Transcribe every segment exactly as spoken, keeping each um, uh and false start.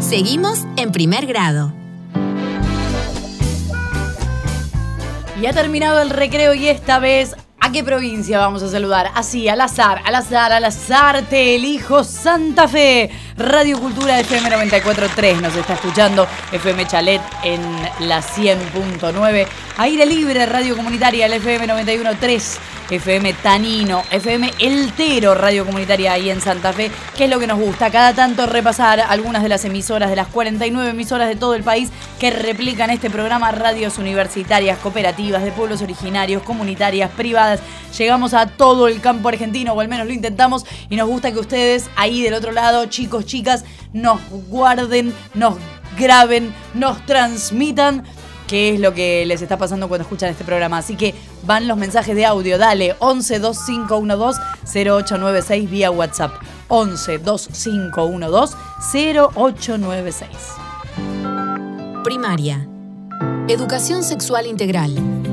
Seguimos en Primer Grado. Y ha terminado el recreo y esta vez, ¿a qué provincia vamos a saludar? Así, al azar, al azar, al azar, te elijo Santa Fe. Radio Cultura F M noventa y cuatro punto tres nos está escuchando, F M Chalet en la cien punto nueve. Aire Libre, Radio Comunitaria, el F M noventa y uno punto tres. F M Tanino, F M El Tero, Radio Comunitaria ahí en Santa Fe, que es lo que nos gusta. Cada tanto repasar algunas de las emisoras, de las cuarenta y nueve emisoras de todo el país que replican este programa, radios universitarias, cooperativas, de pueblos originarios, comunitarias, privadas. Llegamos a todo el campo argentino, o al menos lo intentamos, y nos gusta que ustedes ahí del otro lado, chicos, chicas, nos guarden, nos graben, nos transmitan qué es lo que les está pasando cuando escuchan este programa. Así que van los mensajes de audio. Dale, once dos cinco uno dos cero ocho nueve seis vía WhatsApp. once dos cinco uno dos cero ocho nueve seis. Primaria. Educación sexual integral.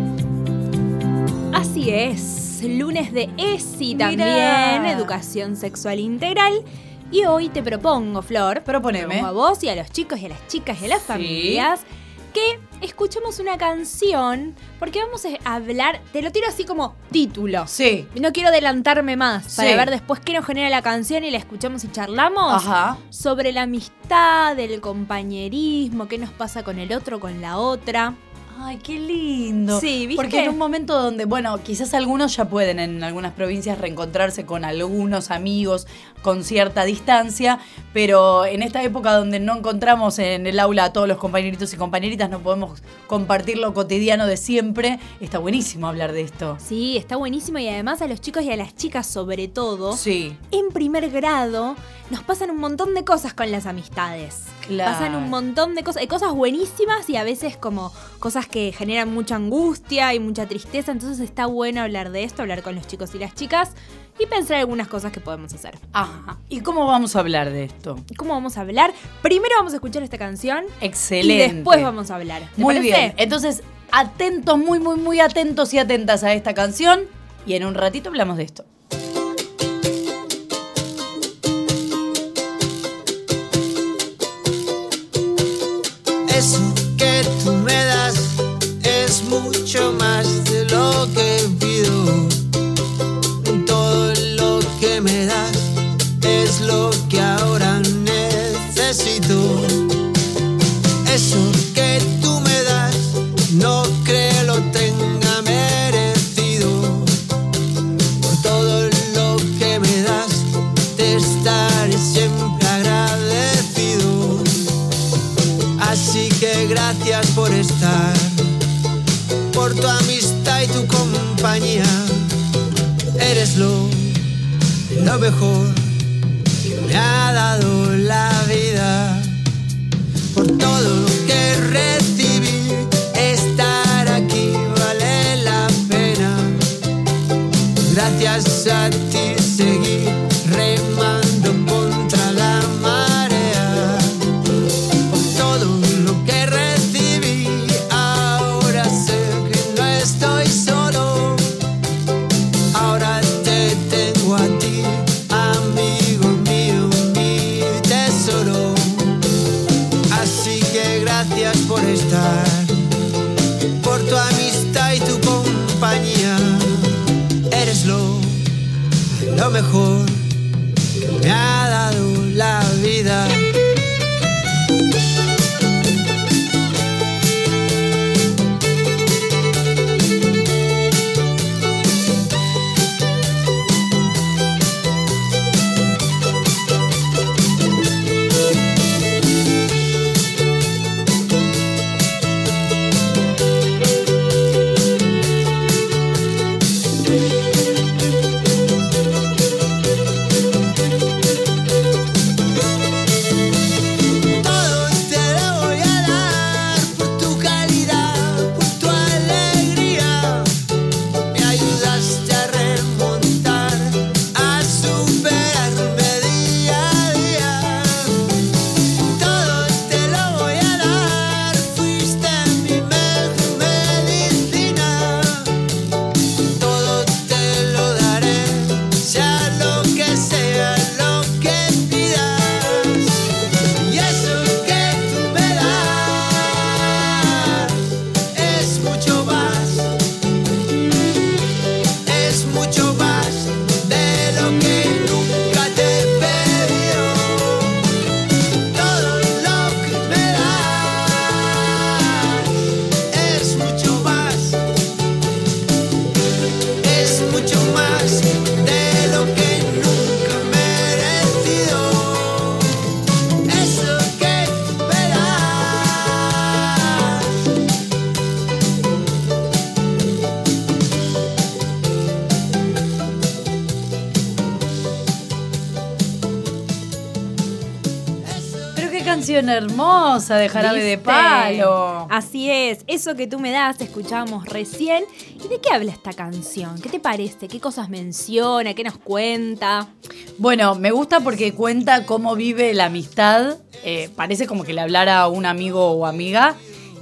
Así es, lunes de E S I también, Mirá. Educación Sexual Integral. Y hoy te propongo, Flor, Proponeme. te propongo a vos y a los chicos y a las chicas y a las Sí. familias que escuchemos una canción, porque vamos a hablar, te lo tiro así como título. Sí. No quiero adelantarme más para Sí. ver después qué nos genera la canción y la escuchamos y charlamos. Ajá. Sobre la amistad, el compañerismo, qué nos pasa con el otro, con la otra. Ay, qué lindo. Sí, ¿viste? Porque en un momento donde, bueno, quizás algunos ya pueden en algunas provincias reencontrarse con algunos amigos con cierta distancia, pero en esta época donde no encontramos en el aula a todos los compañeritos y compañeritas, no podemos compartir lo cotidiano de siempre, está buenísimo hablar de esto. Sí, está buenísimo y además a los chicos y a las chicas sobre todo, Sí, en primer grado nos pasan un montón de cosas con las amistades. Claro. Pasan un montón de cosas, hay cosas buenísimas y a veces como cosas que generan mucha angustia y mucha tristeza, entonces está bueno hablar de esto, hablar con los chicos y las chicas y pensar algunas cosas que podemos hacer. Ajá. ¿Y cómo vamos a hablar de esto? ¿Cómo vamos a hablar? Primero vamos a escuchar esta canción Excelente. y después vamos a hablar. ¿Te Muy parece? bien. Entonces, atentos, muy, muy, muy atentos y atentas a esta canción y en un ratito hablamos de esto. Eso que tú me das es mucho más de lo que pido. Todo lo que me das es lo que ahora necesito. Eso que tú me das no creo lo tenga merecido. Por todo lo que me das te estaré siempre agradecido. Así que gracias por estar, por tu amistad y tu compañía. Eres lo, lo mejor que me ha dado la vida. Por todo lo que recibí, estar aquí vale la pena. Gracias a ti seguí remando contra la marea. Por todo lo que recibí, ahora sé que no estoy solo. Ahora te tengo a ti, amigo mío, mi tesoro. Así que gracias por estar, por tu amistad y tu compañía. Eres lo, lo mejor que me ha dado la vida. canción hermosa de Jarabe de ¿Viste? Palo. Así es, eso que tú me das, escuchábamos recién. ¿Y de qué habla esta canción? ¿Qué te parece? ¿Qué cosas menciona? ¿Qué nos cuenta? Bueno, me gusta porque cuenta cómo vive la amistad. Eh, parece como que le hablara a un amigo o amiga.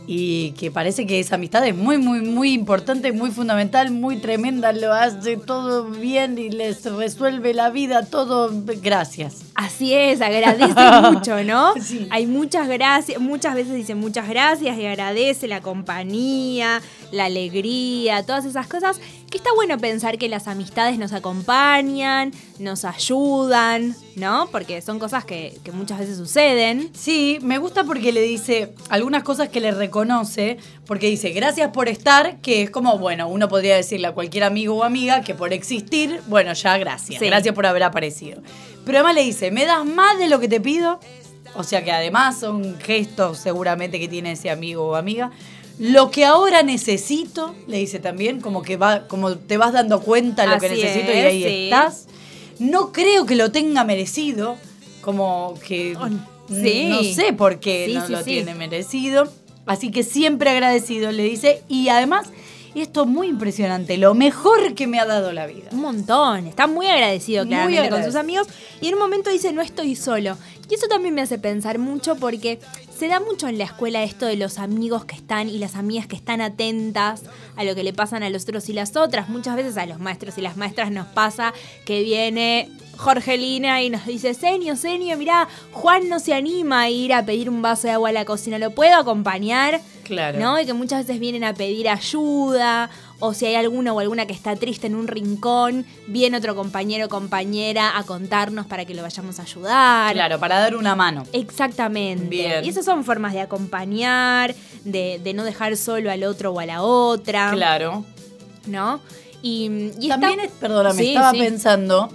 Y que parece que esa amistad es muy, muy, muy importante, muy fundamental, muy tremenda. Lo hace todo bien y les resuelve la vida, todo. Gracias. Así es, agradece mucho, ¿no? Sí. Hay muchas gracias, muchas veces dicen muchas gracias y agradece la compañía, la alegría, todas esas cosas. Que está bueno pensar que las amistades nos acompañan, nos ayudan, ¿no? Porque son cosas que, que muchas veces suceden. Sí, me gusta porque le dice algunas cosas que le reconoce, porque dice gracias por estar, que es como, bueno, uno podría decirle a cualquier amigo o amiga que por existir, bueno, ya gracias, Sí. gracias por haber aparecido. Pero además le dice, ¿me das más de lo que te pido? O sea que además son gestos seguramente que tiene ese amigo o amiga. Lo que ahora necesito, le dice también, como que va, como te vas dando cuenta de lo que Así necesito y es, ahí sí. estás. No creo que lo tenga merecido, como que Oh, n- sí. no sé por qué Sí, no sí, lo sí. tiene merecido. Así que siempre agradecido, le dice. Y además, esto es muy impresionante, lo mejor que me ha dado la vida. Un montón, está muy agradecido Muy claramente agradecido. con sus amigos y en un momento dice no estoy solo. Y eso también me hace pensar mucho porque se da mucho en la escuela esto de los amigos que están y las amigas que están atentas a lo que le pasan a los otros y las otras. Muchas veces a los maestros y las maestras nos pasa que viene Jorgelina y nos dice, Senio, Senio, mirá, Juan no se anima a ir a pedir un vaso de agua a la cocina, ¿lo puedo acompañar? Claro. ¿No? Y que muchas veces vienen a pedir ayuda, o si hay alguno o alguna que está triste en un rincón, viene otro compañero o compañera a contarnos para que lo vayamos a ayudar. Claro, para dar una mano. Exactamente. Bien. Y esas son formas de acompañar, de, de no dejar solo al otro o a la otra. Claro. ¿No? Y, y También, está- es, perdóname, Sí, estaba sí. pensando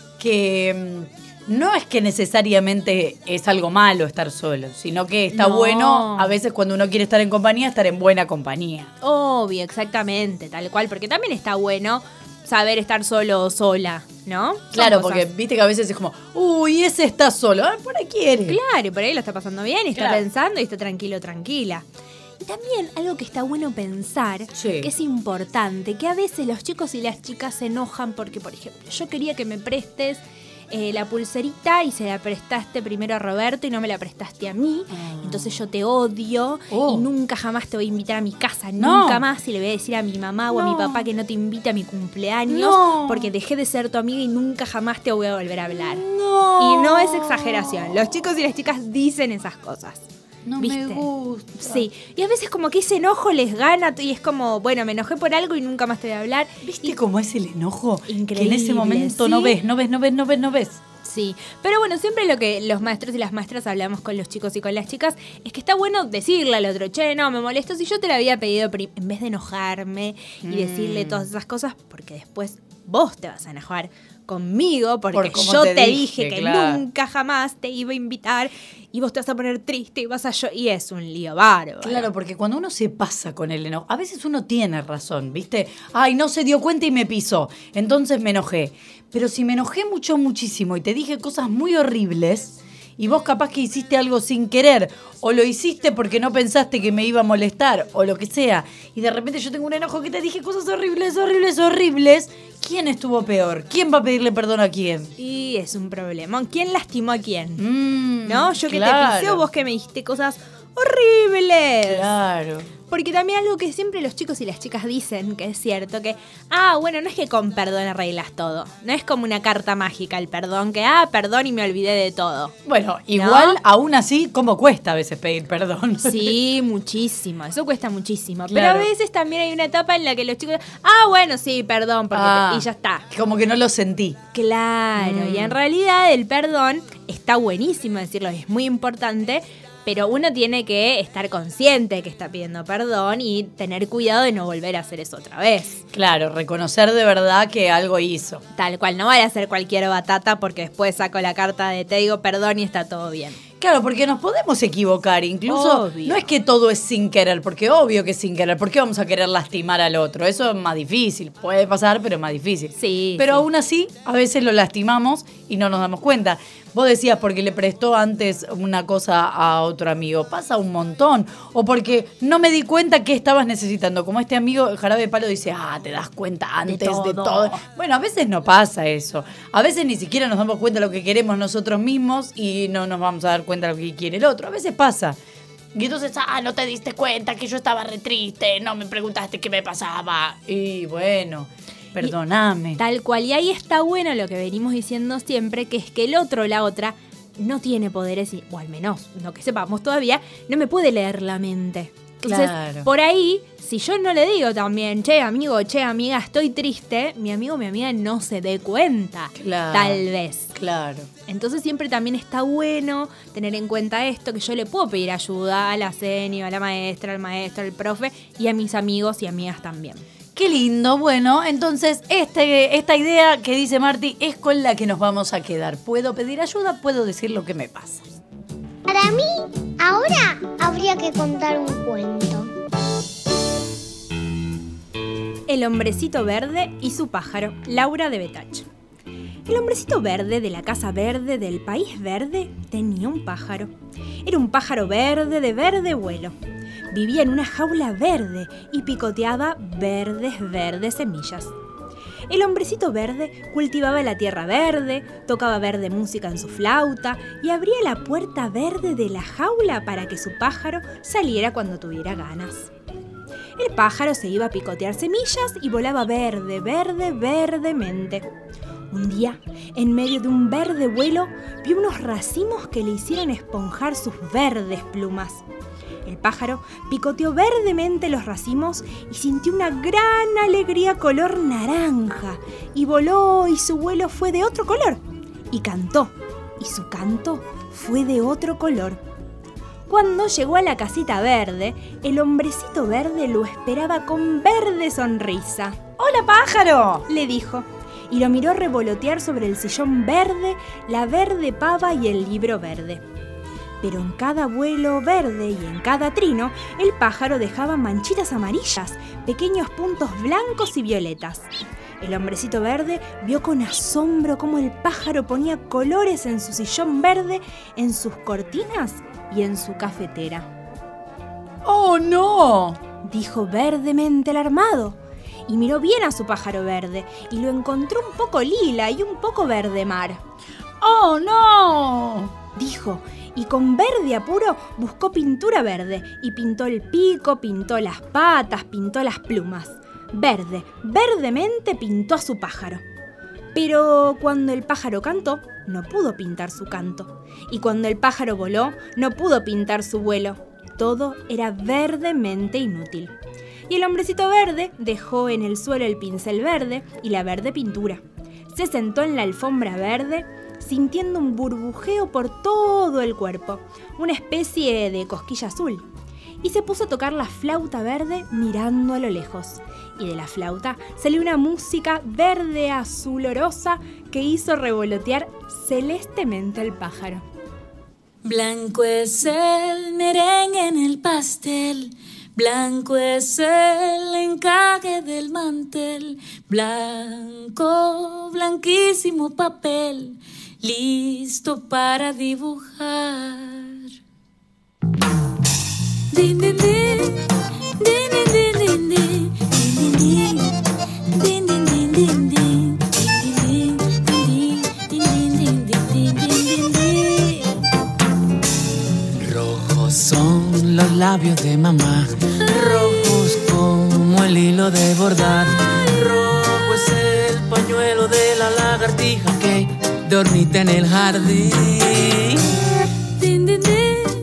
que mm, no es que necesariamente es algo malo estar solo, sino que está No. bueno a veces cuando uno quiere estar en compañía, estar en buena compañía. Obvio, exactamente, tal cual. Porque también está bueno saber estar solo o sola, ¿no? Son Claro, cosas- porque viste que a veces es como, uy, ese está solo, ah, por ahí quiere. Claro, y por ahí lo está pasando bien, y está Claro. pensando y está tranquilo, tranquila. Y también algo que está bueno pensar, Sí. que es importante, que a veces los chicos y las chicas se enojan porque, por ejemplo, yo quería que me prestes eh, la pulserita y se la prestaste primero a Roberto y no me la prestaste a mí. Ah. Entonces yo te odio Oh. y nunca jamás te voy a invitar a mi casa, No. nunca más. Y le voy a decir a mi mamá o a mi No. papá que no te invite a mi cumpleaños No. porque dejé de ser tu amiga y nunca jamás te voy a volver a hablar. No. Y no es exageración. Los chicos y las chicas dicen esas cosas. No ¿viste? me gusta. Sí. Y a veces como que ese enojo les gana y es como, bueno, me enojé por algo y nunca más te voy a hablar. ¿Viste Y- cómo es el enojo? Que en Increíble, ese momento ¿sí? no ves, no ves, no ves, no ves, no ves. Sí, pero bueno, siempre lo que los maestros y las maestras hablamos con los chicos y con las chicas es que está bueno decirle al otro, che, no, me molesto si yo te lo había pedido prim-", en vez de enojarme y Mm. decirle todas esas cosas, porque después vos te vas a enojar conmigo porque Por cómo yo te, te dije, dije, que claro. nunca jamás te iba a invitar y vos te vas a poner triste y vas a yo y es un lío bárbaro. Claro, porque cuando uno se pasa con el enojo, a veces uno tiene razón, ¿viste? Ay, no se dio cuenta y me pisó, entonces me enojé. Pero si me enojé mucho, muchísimo y te dije cosas muy horribles y vos capaz que hiciste algo sin querer o lo hiciste porque no pensaste que me iba a molestar o lo que sea y de repente yo tengo un enojo que te dije cosas horribles, horribles, horribles, ¿quién estuvo peor? ¿Quién va a pedirle perdón a quién? Y es un problema. ¿Quién lastimó a quién? Mm, ¿No? Yo que claro, te pisé o vos que me dijiste cosas horribles. Claro. Porque también algo que siempre los chicos y las chicas dicen, que es cierto, que, ah, bueno, no es que con perdón arreglas todo. No es como una carta mágica el perdón, que, ah, perdón y me olvidé de todo. Bueno, igual, aún así, ¿cómo cuesta a veces pedir perdón? Sí, muchísimo. Eso cuesta muchísimo. Claro. Pero a veces también hay una etapa en la que los chicos, ah, bueno, sí, perdón, porque Ah. te- y ya está. Como que no lo sentí. Claro, Mm. y en realidad el perdón está buenísimo decirlo, es muy importante, pero uno tiene que estar consciente que está pidiendo perdón y tener cuidado de no volver a hacer eso otra vez. Claro, reconocer de verdad que algo hizo. Tal cual, no vaya a hacer cualquier batata porque después saco la carta de te digo perdón y está todo bien. Claro, porque nos podemos equivocar, incluso Obvio. no es que todo es sin querer, porque obvio que es sin querer, ¿por qué vamos a querer lastimar al otro? Eso es más difícil, puede pasar, pero es más difícil. Sí, Pero sí. aún así, a veces lo lastimamos y no nos damos cuenta. Vos decías porque le prestó antes una cosa a otro amigo, pasa un montón, o porque no me di cuenta que estabas necesitando, como este amigo Jarabe de Palo dice, ah, te das cuenta antes de todo. De todo. Bueno, a veces no pasa eso, a veces ni siquiera nos damos cuenta de lo que queremos nosotros mismos y no nos vamos a dar cuenta de lo que quiere el otro, a veces pasa. Y entonces, ah, no te diste cuenta que yo estaba re triste, no me preguntaste qué me pasaba. Y bueno, perdóname. Tal cual, y ahí está bueno lo que venimos diciendo siempre, que es que el otro o la otra no tiene poderes, y- o al menos, lo que sepamos todavía, no me puede leer la mente. Entonces, Claro. por ahí, si yo no le digo también, che, amigo, che, amiga, estoy triste, mi amigo o mi amiga no se dé cuenta, Claro. tal vez. Claro. Entonces siempre también está bueno tener en cuenta esto, que yo le puedo pedir ayuda a la seño, a la maestra, al maestro, al profe y a mis amigos y amigas también. Qué lindo. Bueno, entonces este, esta idea que dice Marti es con la que nos vamos a quedar. Puedo pedir ayuda, puedo decir lo que me pasa. Para mí, ahora habría que contar un cuento. El hombrecito verde y su pájaro, Laura de Betach. El hombrecito verde de la casa verde del país verde tenía un pájaro. Era un pájaro verde de verde vuelo. Vivía en una jaula verde y picoteaba verdes, verdes semillas. El hombrecito verde cultivaba la tierra verde, tocaba verde música en su flauta y abría la puerta verde de la jaula para que su pájaro saliera cuando tuviera ganas. El pájaro se iba a picotear semillas y volaba verde, verde, verdemente. Un día, en medio de un verde vuelo, vio unos racimos que le hicieron esponjar sus verdes plumas. El pájaro picoteó verdemente los racimos y sintió una gran alegría color naranja. Y voló y su vuelo fue de otro color. Y cantó y su canto fue de otro color. Cuando llegó a la casita verde, el hombrecito verde lo esperaba con verde sonrisa. ¡Hola, pájaro! Le dijo, y lo miró revolotear sobre el sillón verde, la verde pava y el libro verde. Pero en cada vuelo verde y en cada trino, el pájaro dejaba manchitas amarillas, pequeños puntos blancos y violetas. El hombrecito verde vio con asombro cómo el pájaro ponía colores en su sillón verde, en sus cortinas y en su cafetera. ¡Oh, no! Dijo verdemente alarmado, y miró bien a su pájaro verde, y lo encontró un poco lila y un poco verde mar. ¡Oh, no! Dijo, y con verde apuro buscó pintura verde, y pintó el pico, pintó las patas, pintó las plumas. Verde, verdemente pintó a su pájaro. Pero cuando el pájaro cantó, no pudo pintar su canto. Y cuando el pájaro voló, no pudo pintar su vuelo. Todo era verdemente inútil. Y el hombrecito verde dejó en el suelo el pincel verde y la verde pintura. Se sentó en la alfombra verde, sintiendo un burbujeo por todo el cuerpo, una especie de cosquilla azul. Y se puso a tocar la flauta verde mirando a lo lejos. Y de la flauta salió una música verde azulorosa que hizo revolotear celestemente al pájaro. Blanco es el merengue en el pastel, blanco es el encaje del mantel, blanco, blanquísimo papel, listo para dibujar. Din, din, din, din, din, din, din, din, din, din, din, din, din, din, din, din, din, din, din, din. Rojos son los labios de mamá, rojos como el hilo de bordar. Rojo es el pañuelo de la lagartija que dormita en el jardín. Din, din, din.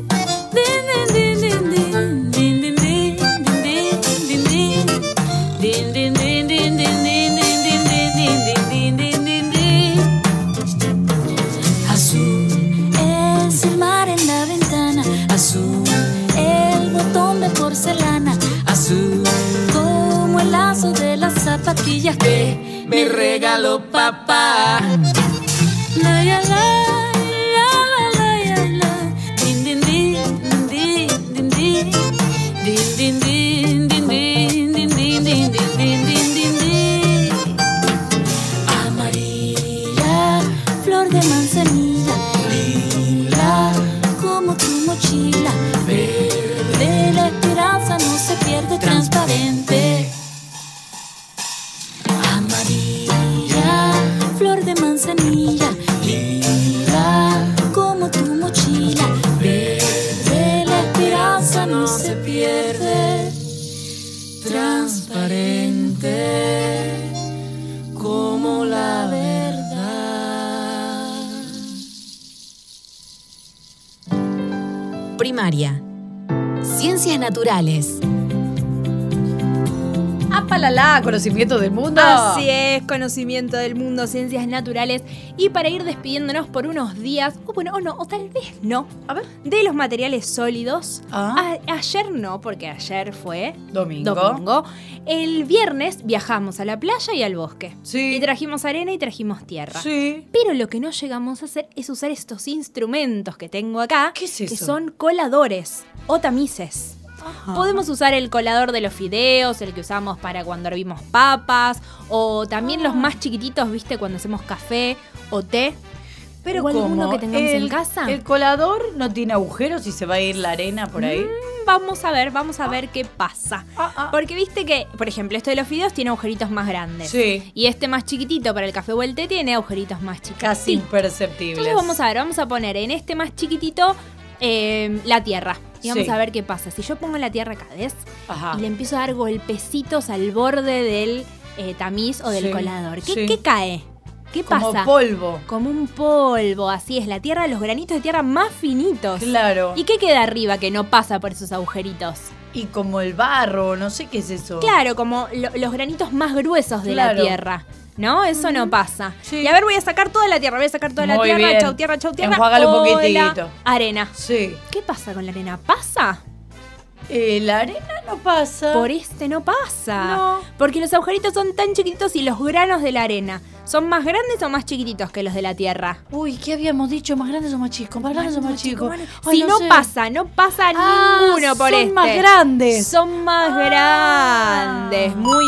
Azul Es el mar en la ventana, azul, el botón de porcelana, azul, como el lazo de las zapatillas que me regaló papá. La, la, la, la, la, la, la, flor de manzanilla, lila como tu mochila, verde la esperanza no se pierde, transparente. Amarilla, flor de manzanilla, lila como tu mochila, verde la esperanza no se pierde, transparente como la verdad. Primaria. Ciencias naturales. ¡Apalala! Conocimiento del mundo. Así es, conocimiento del mundo, ciencias naturales. Y para ir despidiéndonos por unos días, o bueno, o no, o tal vez no, A ver. de los materiales sólidos. Ah. A- ayer no, porque ayer fue Domingo. domingo. El viernes viajamos a la playa y al bosque. Sí. Y trajimos arena y trajimos tierra. Sí. Pero lo que no llegamos a hacer es usar estos instrumentos que tengo acá, ¿Qué es que eso? son coladores o tamices. Ajá. Podemos usar el colador de los fideos, el que usamos para cuando hervimos papas, o también los más chiquititos, ¿viste? Cuando hacemos café o té. Pero o alguno ¿cómo? que tengamos el, en casa. ¿El colador no tiene agujeros y se va a ir la arena por ahí? Mm, vamos a ver, vamos a ver qué pasa. Ah, ah. Porque viste que, por ejemplo, esto de los fideos tiene agujeritos más grandes. Sí. Y este más chiquitito para el café o el té tiene agujeritos más chiquitos. Casi imperceptibles. Entonces vamos a ver, vamos a poner en este más chiquitito eh, la tierra. Y vamos Sí. a ver qué pasa. Si yo pongo la tierra acá, ¿ves? Ajá. Y le empiezo a dar golpecitos al borde del eh, tamiz o del Sí, colador. ¿Qué, sí. qué cae? ¿Qué Como pasa? polvo. Como un polvo, así es. La tierra, los granitos de tierra más finitos. Claro. ¿Y qué queda arriba que no pasa por esos agujeritos? Y como el barro, no sé qué es eso. Claro, como lo- los granitos más gruesos de la Claro. tierra. ¿No? Eso no pasa. Sí. Y a ver, voy a sacar toda la tierra. Voy a sacar toda la Muy tierra. bien. Chau tierra, chau tierra. Enjuágalo un Hola, poquitito. arena. Sí. ¿Qué pasa con la arena? ¿Pasa? Eh, la arena no pasa. Por este no pasa. No. Porque los agujeritos son tan chiquititos y los granos de la arena son más grandes o más chiquititos que los de la tierra. Uy, ¿qué habíamos dicho? ¿Más grandes o más chicos? ¿Más grandes o más chicos? Ay, Si no, sé. pasa, no pasa Ah, ninguno por son este. más grandes. Son más Ah. grandes. Muy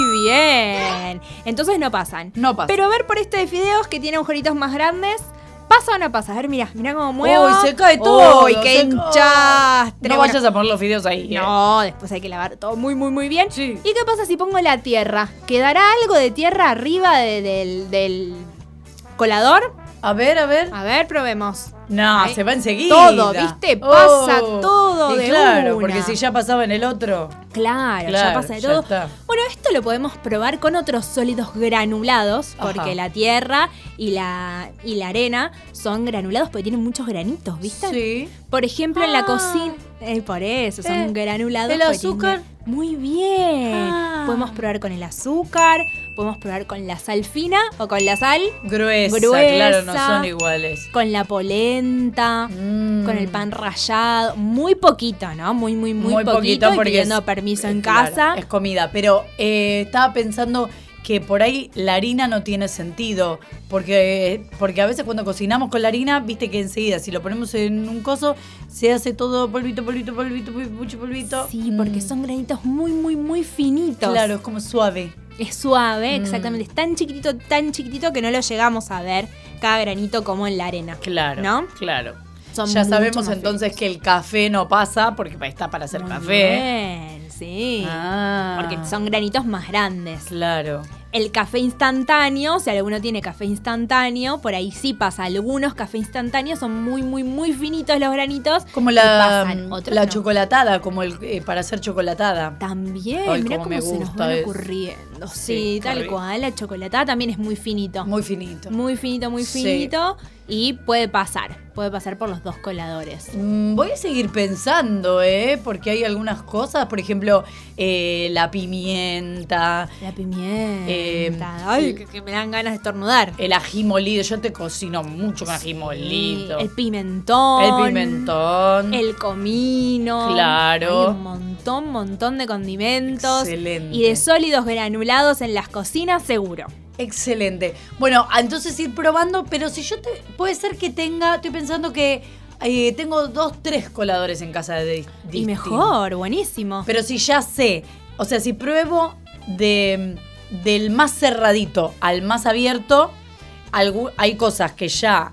bien. Entonces no pasan. No pasa. Pero a ver por este de fideos que tiene agujeritos más grandes. ¿Pasa o no pasa? A ver, mira, mira cómo muevo. Uy, se cae todo. Uy, qué se hinchastre. cae. No Bueno, vayas a poner los fideos ahí. eh. no, después hay que lavar todo muy, muy, muy bien. Sí. ¿Y qué pasa si pongo la tierra? ¿Quedará algo de tierra arriba de- del, del colador? A ver, a ver. A ver, probemos. No, Ay, se va enseguida. todo, ¿viste? Pasa todo y de claro, una. porque si ya pasaba en el otro. Claro, Claro, ya pasa de ya todo. está. Bueno, esto lo podemos probar con otros sólidos granulados, porque Ajá. la tierra y la, y la arena son granulados porque tienen muchos granitos, ¿viste? Sí. Por ejemplo, en la Ah. cocina. Eh, por eso, son Eh, granulados. ¿el porque azúcar? tienen- Muy bien. Ah. Podemos probar con el azúcar, podemos probar con la sal fina o con la sal, Gruesa, Gruesa. claro, no son iguales. con la polenta. Mm. Con el pan rallado, muy poquito, ¿no? Muy, muy, muy, Muy poquito, poquito y porque pidiendo es- permiso en Claro, casa. es comida, pero eh, estaba pensando que por ahí la harina no tiene sentido, porque, porque a veces cuando cocinamos con la harina, viste que enseguida si lo ponemos en un coso, se hace todo polvito, polvito, polvito, mucho polvito. Sí, porque Mm. son granitos muy, muy, muy finitos. Claro, es como suave. Es suave, Mm. exactamente. Es tan chiquitito, tan chiquitito que no lo llegamos a ver cada granito como en la arena. Claro, ¿No? claro. Son ya mucho sabemos más entonces finitos. que el café no pasa porque está para hacer Muy café. bien, sí. Ah, Porque son granitos más grandes. Claro. El café instantáneo, si alguno tiene café instantáneo, por ahí sí pasa. Algunos café instantáneos son muy, muy, muy finitos los granitos. Como y la, pasan, otros la no. chocolatada, como el eh, para hacer chocolatada. También, Ay, mirá cómo cómo me se nos gusta van eso. ocurriendo. Sí, Sí, qué tal rico. cual. La chocolatada también es muy finito. Muy finito. Muy finito, muy Sí. finito. Y puede pasar. Puede pasar por los dos coladores. Mm, Voy a seguir pensando, ¿eh? Porque hay algunas cosas, por ejemplo, eh, la pimienta, La pimienta. Eh, Ay, que, que me dan ganas de estornudar. el ají molido. Yo te cocino mucho con ají molido. El pimentón. El pimentón. El comino. Claro. Hay un montón, montón de condimentos. Excelente. Y de sólidos granulados en las cocinas, seguro. Excelente. Bueno, entonces ir probando, pero si yo te. Puede ser que tenga. Estoy pensando que eh, tengo dos, tres coladores en casa de Y distintos. mejor, buenísimo. Pero si ya sé, o sea, si pruebo de, del más cerradito al más abierto, algu- hay cosas que ya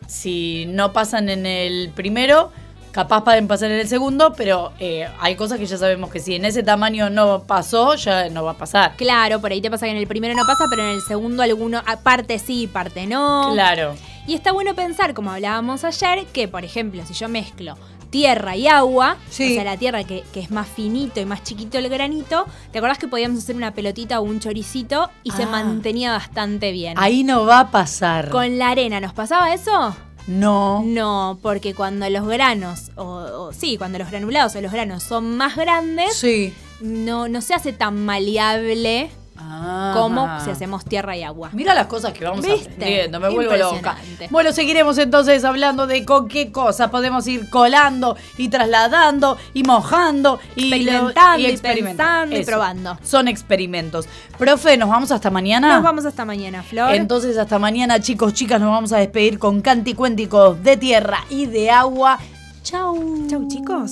si no pasan en el primero, capaz pueden pasar en el segundo, pero eh, hay cosas que ya sabemos que si en ese tamaño no pasó, ya no va a pasar. Claro, por ahí te pasa que en el primero no pasa, pero en el segundo alguno, parte sí, parte no. Claro. Y está bueno pensar, como hablábamos ayer, que por ejemplo, si yo mezclo tierra y agua, sí. o sea, la tierra que, que es más finito y más chiquito el granito, ¿te acordás que podíamos hacer una pelotita o un choricito y ah. se mantenía bastante bien? Ahí no va a pasar. ¿Con la arena nos pasaba eso? No. No, porque cuando los granos, o, o sí, cuando los granulados o los granos son más grandes, sí. no, no se hace tan maleable ah. como si hacemos tierra y agua. Mira las cosas que vamos ¿Viste? aprendiendo, me vuelvo loca. Bueno, seguiremos entonces hablando de con qué cosas podemos ir colando y trasladando y mojando y experimentando y, y pensando y probando. Son experimentos. Profe, ¿nos vamos hasta mañana? Nos vamos hasta mañana, Flor. Entonces hasta mañana, chicos, chicas, nos vamos a despedir con canticuénticos de tierra y de agua. Chau. Chau, chicos.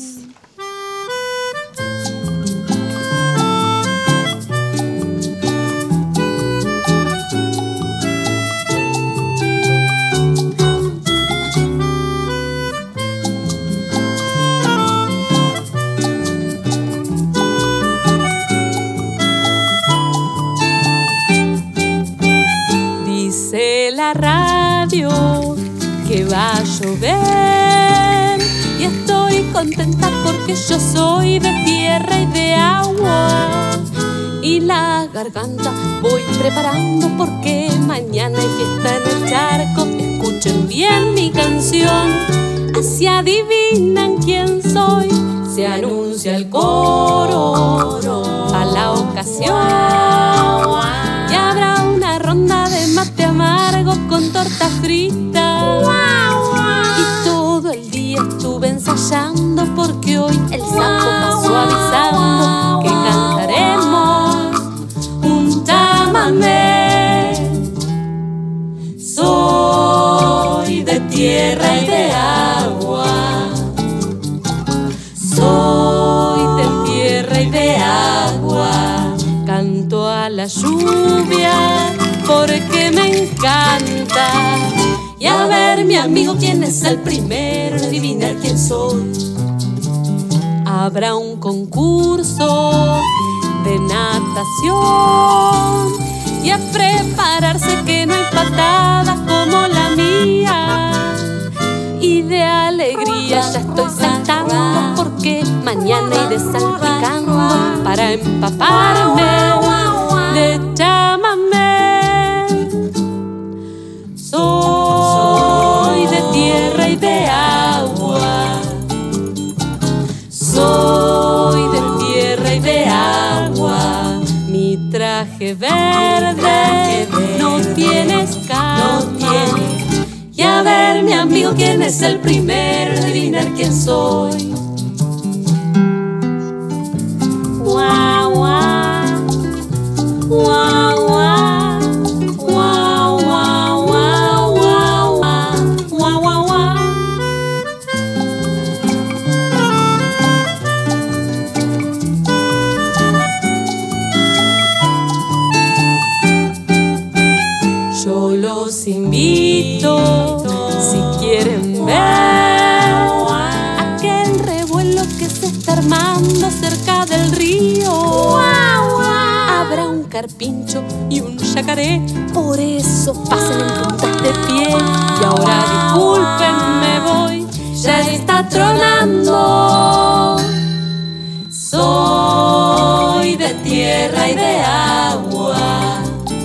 Dice la radio que va a llover y estoy contenta porque yo soy de tierra y de agua y la garganta voy preparando porque mañana hay fiesta en el charco. Escuchen bien mi canción, así adivinan quién soy. Se anuncia el coro a la ocasión y habrá una ronda de mate amargo con torta frita. Y todo el día estuve ensayando porque hoy el sapo pasó avisando que cantaremos un chamamé. Soy de tierra y de agua, soy de tierra y de agua. Canto a la lluvia porque me encanta. Y a ver, mi amigo, ¿quién es el primero en adivinar quién soy? Habrá un concurso de natación y a prepararse que no hay patada como la mía. Y de alegría ya estoy saltando porque mañana iré salpicando para empaparme de chamamé. Soy de tierra y de agua, soy de tierra y de agua. Mi traje verde no tiene escamas. Y a ver, mi amigo, ¿quién es el primero en adivinar quién soy? Guau, guau, guau, guau, guau, guau, guau, guau, guau, guau, guau. Yo los invito, si quieren ver aquel revuelo que se está armando cerca del río. Habrá un carpincho y un yacaré, por eso pasen en puntas de pie. Y ahora disculpen, me voy, ya está tronando. Soy de tierra y de agua,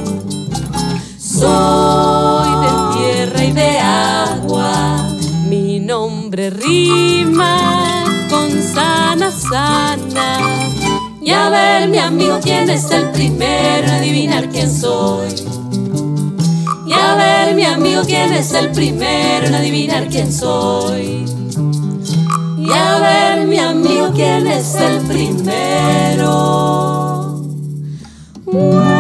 soy de tierra y de agua. Mi nombre rima con sana, sana. Y a ver, mi amigo, ¿quién es el primero en adivinar quién soy? Y a ver, mi amigo, ¿quién es el primero en adivinar quién soy? Y a ver, mi amigo, ¿quién es el primero?